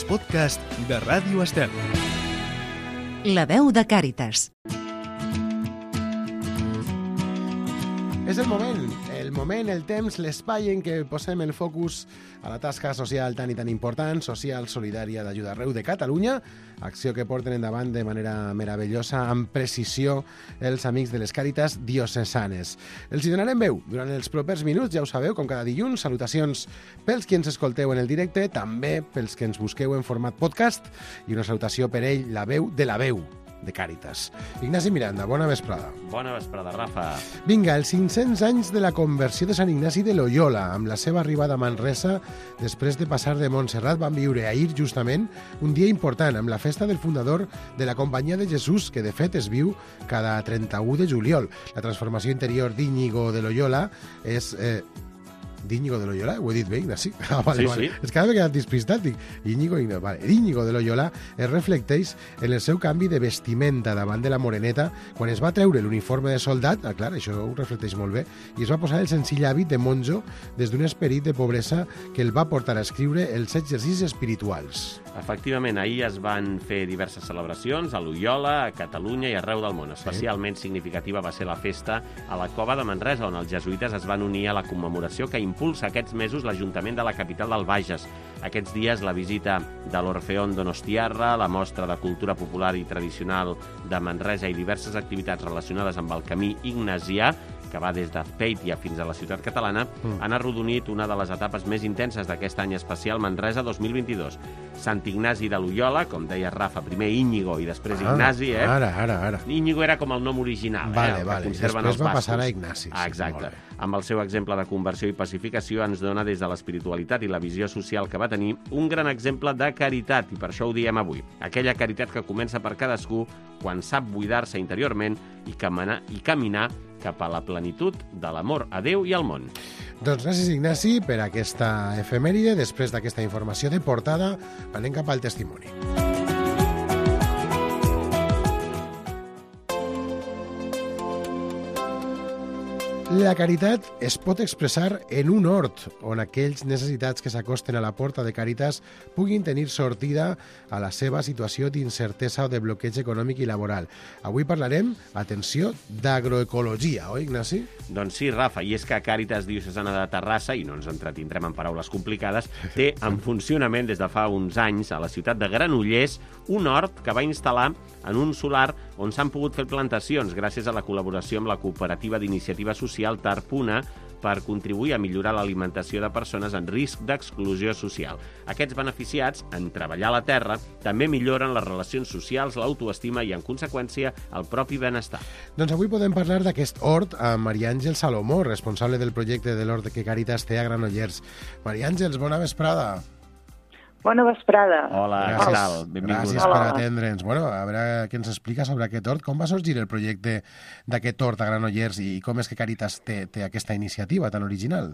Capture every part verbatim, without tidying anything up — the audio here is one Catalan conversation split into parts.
els podcasts de Ràdio Estel. La veu de Càritas. És el moment, el moment, el temps, l'espai en què posem el focus a la tasca social tan i tan important, social, solidària d'Ajuda Arreu de Catalunya, acció que porten endavant de manera meravellosa, amb precisió, els amics de les Càritas diocesanes. Els hi donarem veu durant els propers minuts, ja ho sabeu, com cada dilluns, salutacions pels qui ens escolteu en el directe, també pels que ens busqueu en format podcast, i una salutació per ell, la veu de la veu de Càritas. Ignasi Miranda, bona vesprada. Bona vesprada, Rafa. Vinga, els cinc-cents anys de la conversió de Sant Ignasi de Loyola, amb la seva arribada a Manresa, després de passar de Montserrat, van viure ahir, justament, un dia important, amb la festa del fundador de la Companyia de Jesús, que de fet es viu cada trenta-u de juliol. La transformació interior d'Íñigo de Loyola és... Eh, d'Íñigo de Loyola, ho he dit bé, Ignasi? Ah, vale, sí, vale. sí. És que ara m'he quedat despistat, dic, Íñigo, vale. Íñigo de Loyola es reflecteix en el seu canvi de vestimenta davant de la moreneta, quan es va treure l'uniforme de soldat, ah, clar, això ho reflecteix molt bé, i es va posar el senzill hàbit de monjo des d'un esperit de pobresa que el va portar a escriure els exercicis espirituals. Efectivament, ahir es van fer diverses celebracions a Loyola, a Catalunya i arreu del món. Especialment sí. significativa va ser la festa a la Cova de Manresa, on els jesuïtes es van unir a la commemoració que impulsa aquests mesos l'Ajuntament de la capital del Bages. Aquests dies la visita de l'Orfeón Donostiarra, la mostra de cultura popular i tradicional de Manresa i diverses activitats relacionades amb el camí ignasià, que va des d'Azpeitia fins a la ciutat catalana, mm. han arrodonit una de les etapes més intenses d'aquest any especial Manresa dos mil vint-i-dos. Sant Ignasi de Loyola, com deia Rafa, primer Íñigo i després ah, Ignasi, eh? Ara, ara, ara. Íñigo era com el nom original, vale, eh? Vale, Després va bascos. passar a Ignasi. Ah, exacte. Amb el seu exemple de conversió i pacificació ens dona des de l'espiritualitat i la visió social que va tenir un gran exemple de caritat, i per això ho diem avui. Aquella caritat que comença per cadascú quan sap buidar-se interiorment i caminar, i caminar cap a la plenitud de l'amor a Déu i al món. Doncs gràcies, Ignasi, per aquesta efemèride. Després d'aquesta informació de portada, anem cap al testimoni. La caritat es pot expressar en un hort, on aquells necessitats que s'acosten a la porta de Càritas puguin tenir sortida a la seva situació d'incertesa o de bloqueig econòmic i laboral. Avui parlarem, atenció, d'agroecologia, oi, Ignasi? Doncs sí, Rafa, i és que Càritas Diocesana de Terrassa, i no ens entretindrem en paraules complicades, té en funcionament des de fa uns anys a la ciutat de Granollers un hort que va instal·lar en un solar on s'han pogut fer plantacions gràcies a la col·laboració amb la cooperativa d'iniciativa social Tarpuna per contribuir a millorar l'alimentació de persones en risc d'exclusió social. Aquests beneficiats, en treballar la terra, també milloren les relacions socials, l'autoestima i, en conseqüència, el propi benestar. Doncs avui podem parlar d'aquest hort amb Maria Àngels Salomó, responsable del projecte de l'hort que Càritas té a Granollers. Maria Àngels, bona vesprada. Bona vesprada. Hola, gràcies, què tal? Benvinguda. Gràcies per atendre'ns. Bueno, a veure què ens explica sobre aquest hort. Com va sorgir el projecte d'aquest hort a Granollers i com és que Càritas té, té aquesta iniciativa tan original?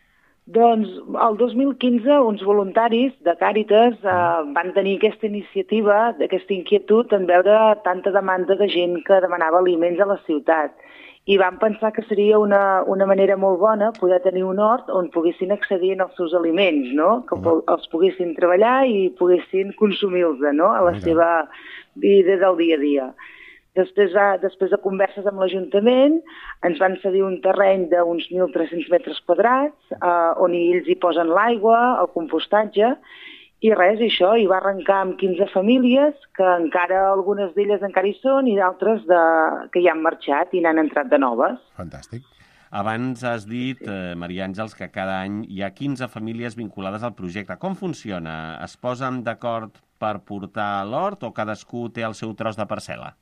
Doncs el dos mil quinze uns voluntaris de Càritas eh, van tenir aquesta iniciativa, aquesta inquietud en veure tanta demanda de gent que demanava aliments a la ciutat. I van pensar que seria una, una manera molt bona poder tenir un hort on poguessin accedir als seus aliments, no? Que uh-huh. els poguessin treballar i poguessin consumir-los, no? A la uh-huh. seva vida del dia a dia. Després, va, després de converses amb l'Ajuntament, ens van cedir un terreny d'uns mil tres-cents metres quadrats, eh, on ells hi posen l'aigua, el compostatge, i res, això, i va arrencar amb quinze famílies, que encara algunes d'elles encara hi són, i d'altres de, que ja han marxat i n'han entrat de noves. Fantàstic. Abans has dit, eh, Maria Àngels, que cada any hi ha quinze famílies vinculades al projecte. Com funciona? Es posen d'acord per portar l'hort o cadascú té el seu tros de parcel·la?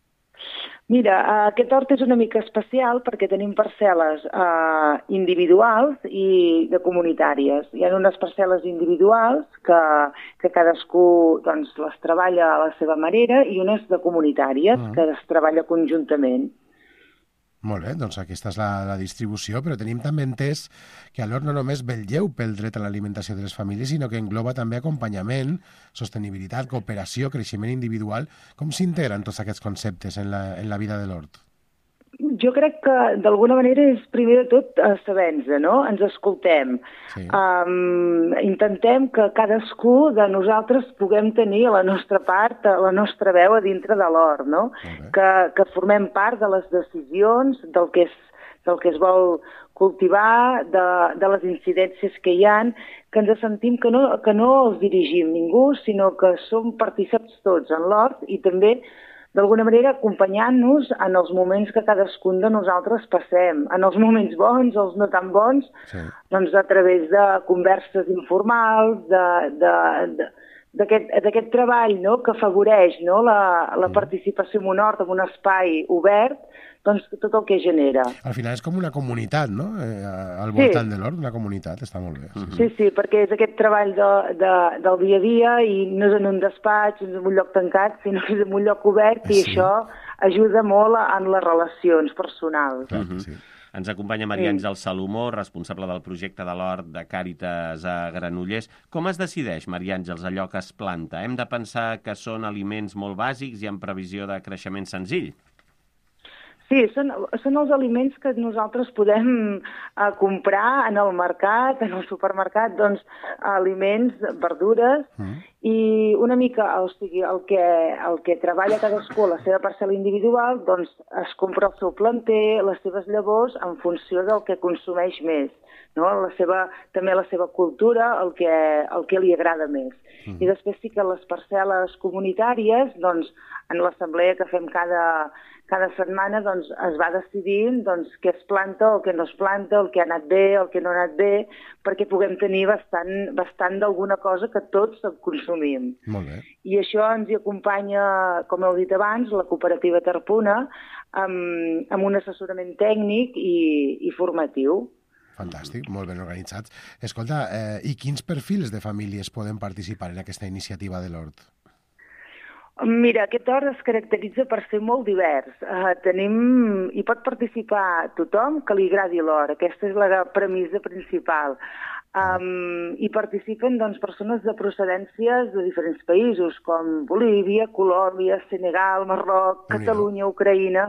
Mira, aquest hort és una mica especial perquè tenim parcel·les eh, individuals i de comunitàries. Hi ha unes parcel·les individuals que, que cadascú doncs, les treballa a la seva manera i unes de comunitàries uh-huh. que es treballa conjuntament. Molt bé, doncs aquesta és la, la distribució, però tenim també entès que a l'hort no només vetlleu pel dret a l'alimentació de les famílies, sinó que engloba també acompanyament, sostenibilitat, cooperació, creixement individual. Com s'integren tots aquests conceptes en la, en la vida de l'hort? Jo crec que d'alguna manera és primer de tot eh, saber-nos, no? Ens escoltem. Sí. Um, intentem que cadascú de nosaltres puguem tenir la nostra part, la nostra veu a dintre de l'hort, no? Que, que formem part de les decisions, del que és, del que es vol cultivar, de, de les incidències que hi han, que ens sentim que no, que no els dirigim ningú, sinó que som partíceps tots en l'hort i també d'alguna manera acompanyant-nos en els moments que cadascun de nosaltres passem, en els moments bons, els no tan bons, sí. Doncs a través de converses informals, d'aquest treball, no?, que afavoreix, no?, la, la participació en un hort, en un espai obert, doncs tot el que genera. Al final és com una comunitat, no?, eh, al voltant sí. de l'hort, una comunitat, està molt bé. Sí, sí, sí, perquè és aquest treball de, de, del dia a dia i no és en un despatx, no és en un lloc tancat, sinó que és en un lloc obert i sí. Això ajuda molt en les relacions personals. Clar que sí. Ens acompanya Maria Àngels Salomó, responsable del projecte de l'hort de Càritas a Granollers. Com es decideix, Maria Àngels, allò que es planta? Hem de pensar que són aliments molt bàsics i en previsió de creixement senzill? Sí, són, són els aliments que nosaltres podem eh, comprar en el mercat, en el supermercat, doncs aliments, verdures, mm. i una mica, o sigui, el que, el que treballa cadascú a la seva parcel·la individual, doncs es compra el seu planter, les seves llavors, en funció del que consumeix més, no? La seva, també la seva cultura, el que, el que li agrada més. Mm. I després sí que les parcel·les comunitàries, doncs, en l'assemblea que fem cada... Cada setmana doncs, es va decidint doncs, què es planta, el que no es planta, el que ha anat bé, el que no ha anat bé, perquè puguem tenir bastant, bastant d'alguna cosa que tots consumim. Molt bé. I això ens hi acompanya, com heu dit abans, la cooperativa Tarpuna, amb, amb un assessorament tècnic i, i formatiu. Fantàstic, molt ben organitzats. Escolta, eh, i quins perfils de famílies poden participar en aquesta iniciativa de l'hort? Mira, aquest hort es caracteritza per ser molt divers. Uh, tenim... Hi pot participar tothom que li agradi l'hort. Aquesta és la premissa principal. Um, hi participen doncs, persones de procedències de diferents països, com Bolívia, Colòmbia, Senegal, Marroc, Catalunya, Ucraïna,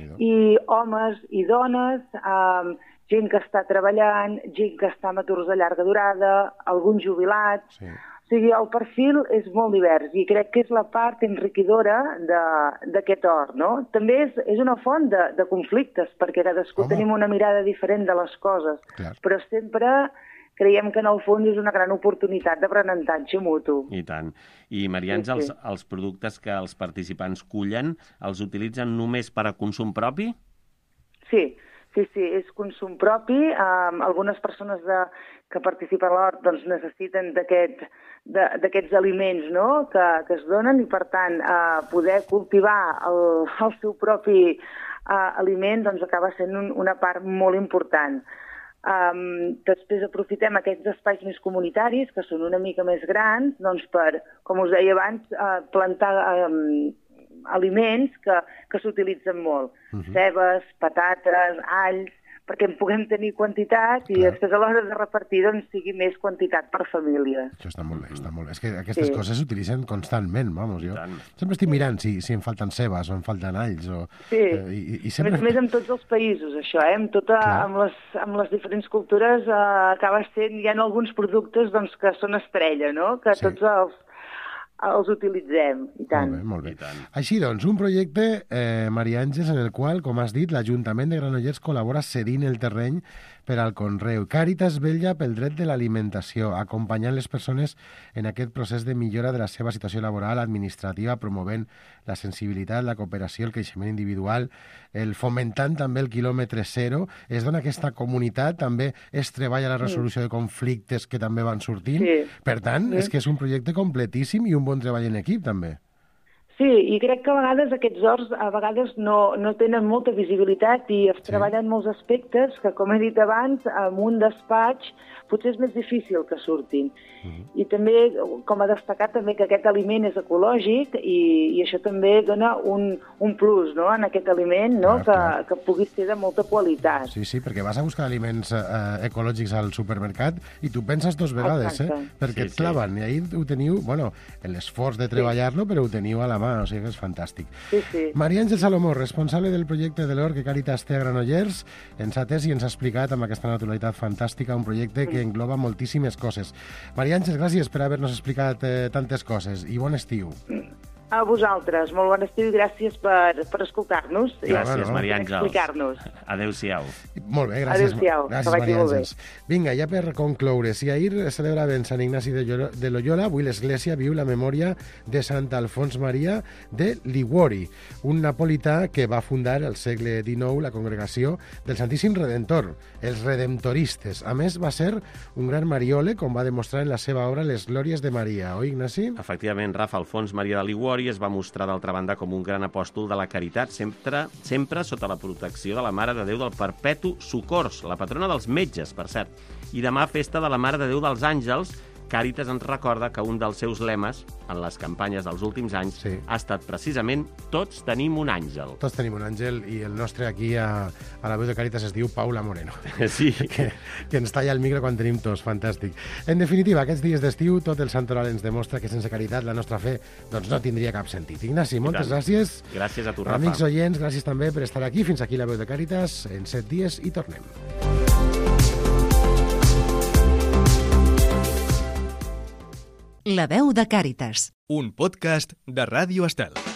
i homes i dones, um, gent que està treballant, gent que està amb aturs de llarga durada, alguns jubilats... Sí. O sigui, el perfil és molt divers i crec que és la part enriquidora d'aquest hort, no? També és, és una font de, de conflictes, perquè cadascú Home. tenim una mirada diferent de les coses, Clar. però sempre creiem que en el fons és una gran oportunitat d'aprenentatge mutu. I tant. I, Maria Àngels, sí, sí. els productes que els participants cullen, els utilitzen només per a consum propi? Sí, sí, sí, és consum propi. Um, algunes persones de, que participen a l'hort doncs, necessiten d'aquest... d'aquests aliments, no?, que, que es donen i, per tant, eh, poder cultivar el, el seu propi eh, aliment doncs, acaba sent un, una part molt important. Um, després aprofitem aquests espais més comunitaris, que són una mica més grans, doncs, per, com us deia abans, eh, plantar eh, aliments que, que s'utilitzen molt. Uh-huh. Cebes, patates, alls, perquè en puguem tenir quantitat i Clar. després a l'hora de repartir doncs, sigui més quantitat per família. Això està molt bé, està molt bé. És que aquestes sí. coses s'utilitzen constantment, vamos, jo sempre estic mirant si, si em falten cebes o em falten alls. O, sí, eh, i, i sempre... a més, més en tots els països, això, eh? amb, tota, amb, les, amb les diferents cultures eh, acaba sent, hi ha alguns productes doncs, que són estrella, no?, que sí. tots els els utilitzem, i tant. Molt bé, molt bé. Tant. Així doncs, un projecte, eh, Maria Àngels, en el qual, com has dit, l'Ajuntament de Granollers col·labora cedint el terreny per al conreu. Càritas vetlla pel dret de l'alimentació, acompanyant les persones en aquest procés de millora de la seva situació laboral, administrativa, promovent la sensibilitat, la cooperació, el creixement individual, el fomentant també el quilòmetre zero. Es dona aquesta comunitat, també es treballa la resolució sí. de conflictes que també van sortint. Sí. Per tant, sí. és que és un projecte completíssim i un bon treball en equip, també. Sí, i crec que a vegades aquests horts a vegades no, no tenen molta visibilitat i es sí. treballen molts aspectes que, com he dit abans, en un despatx potser és més difícil que surtin. Uh-huh. I també, com a destacat, també que aquest aliment és ecològic i, i això també dona un, un plus, no?, en aquest aliment, no?, clar, que, clar. que pugui ser de molta qualitat. Sí, sí, perquè vas a buscar aliments eh, ecològics al supermercat i tu penses dos vegades, Exacte. eh? Perquè sí, et claven. Sí. I ahir ho teniu, bueno, l'esforç de treballar-lo, però ho teniu a la mà. trobar, o sigui que és fantàstic. Sí, sí. Maria Àngels Salomó, responsable del projecte de l'Or que Càritas té a Granollers, ens ha atès i ens ha explicat amb aquesta naturalitat fantàstica un projecte que engloba moltíssimes coses. Maria Àngels, gràcies per haver-nos explicat eh, tantes coses i bon estiu. A vosaltres, molt bon estiu i gràcies per, per escoltar-nos. Gràcies, i Maria per Àngels. explicar-nos. Adéu-siau. Molt bé, gràcies, Adéu-siau, gràcies que vagi Maria molt bé. Àngels. Vinga, ja per concloure, si ahir celebraven Sant Ignasi de Lloro- de Loyola, avui l'Església viu la memòria de Sant Alfons Maria de Liguori, un napolità que va fundar al segle dinou la congregació del Santíssim Redentor, els Redemptoristes. A més, va ser un gran mariole, com va demostrar en la seva obra Les Glòries de Maria, oi, Ignasi? Efectivament, Rafa, Alfons Maria de Liguori es va mostrar d'altra banda com un gran apòstol de la caritat, sempre, sempre sota la protecció de la Mare de Déu del Perpetu Socors, la patrona dels metges, per cert. I demà, festa de la Mare de Déu dels Àngels. Càritas ens recorda que un dels seus lemes en les campanyes dels últims anys Sí. ha estat precisament Tots tenim un àngel. Tots tenim un àngel i el nostre aquí a, a la veu de Càritas es diu Paula Moreno. Sí. que, que ens talla el micro quan tenim tos, fantàstic. En definitiva, aquests dies d'estiu tot el santoral ens demostra que sense caritat la nostra fe doncs no tindria cap sentit. Ignasi, moltes tant. gràcies. Gràcies a tu, Rafa. Amics oients, gràcies també per estar aquí. Fins aquí la veu de Càritas. En set dies i tornem. La veu de Càritas. Un podcast de Ràdio Estel.